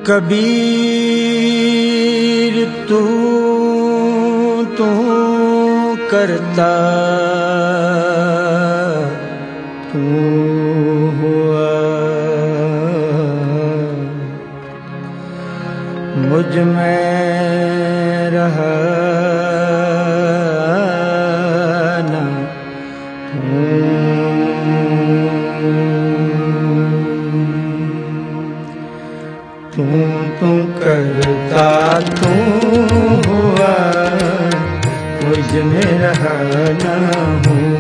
कबीर तू करता तू हुआ, मुझ में रहा न तू करता तू हुआ, मुझ में रहा न हूँ।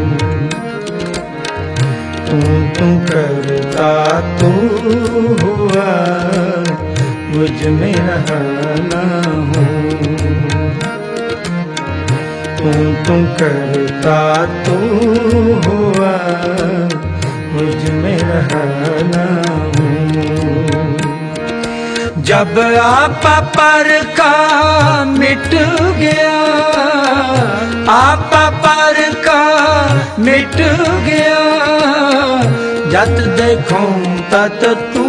तू करता तू हुआ, मुझ में रहा न हूँ। तू करता तू हुआ, मुझ में रहा न हूँ। जब आपा पर का मिट गया, आपा पर का मिट गया, जत देखूं तत तू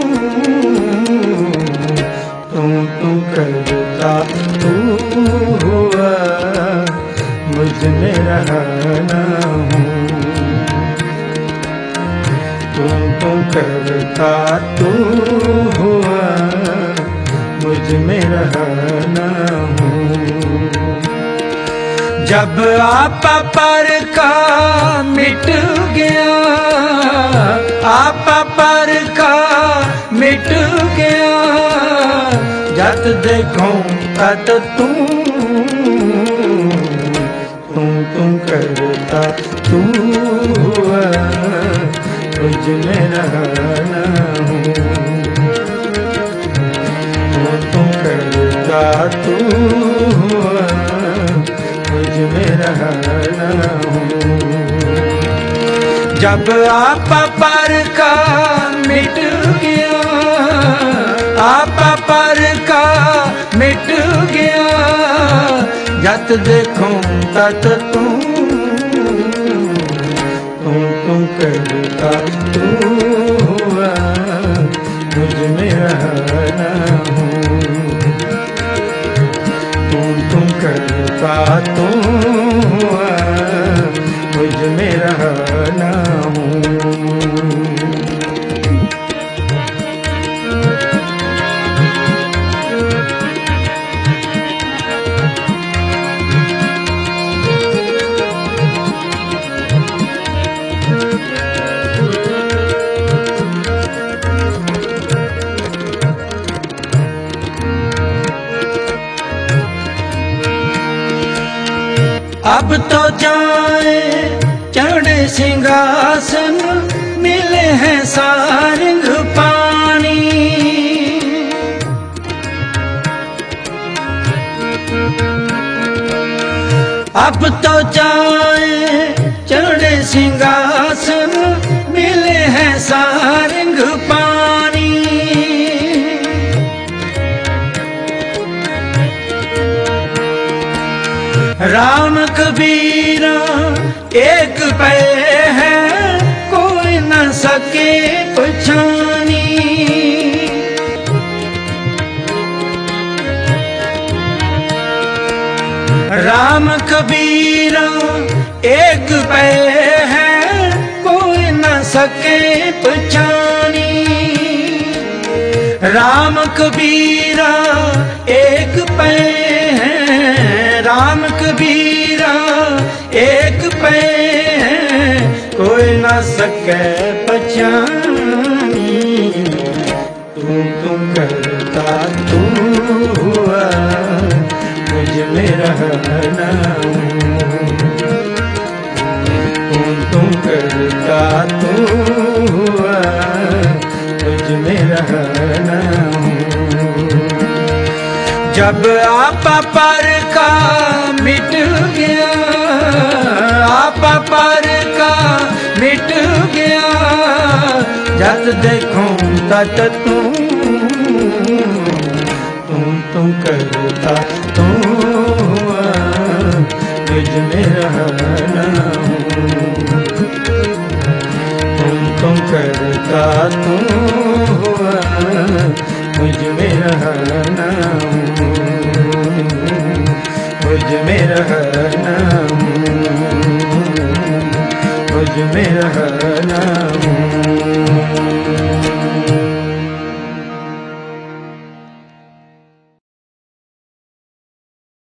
करता तू हुआ, मुझ में रहा न हूँ। तू करता तू हुआ, मुझ में रहा न हूँ। जब आपा पर का मिट गया, आपा पर का मिट गया, जत देखूं तत तू करता तू हुआ, मुझ में रहा न हूँ। तू करता तू हुआ, मुझ में रहा न हूँ। जब आपा पर का मिट गया, आपा पर का मिट गया, जत देखूं तत तू करता तू हुआ, मुझ में रहा न हूँ। तू करता तू हुआ, मुझ में रहा न हूँ। अब तो जाए चढ़े सिंहासन, मिले हैं सारंग पानी। अब तो जाए चढ़े सिंहासन, मिले हैं सारंग पानी। राम कबीरा एक पे है, कोई न सके पहचानी। राम कबीरा एक पे है, कोई न सके पहचानी। राम कबीरा एक पे है, राम कबीरा एक पे है, कोई न सके पहचानी। तू करता तू हुआ, मुझ में रहा न हूँ। तू करता तू हुआ, मुझ में रहा न हूँ। जब आपा पर का मिट गया, आपा पर का मिट गया, जत देखूं तत तू करता तू हुआ, मुझ में रहा न हूँ। तू करता तू हुआ, मुझ रहना हूँ, मुझ में रहना हूँ, मुझ में रहना हूँ।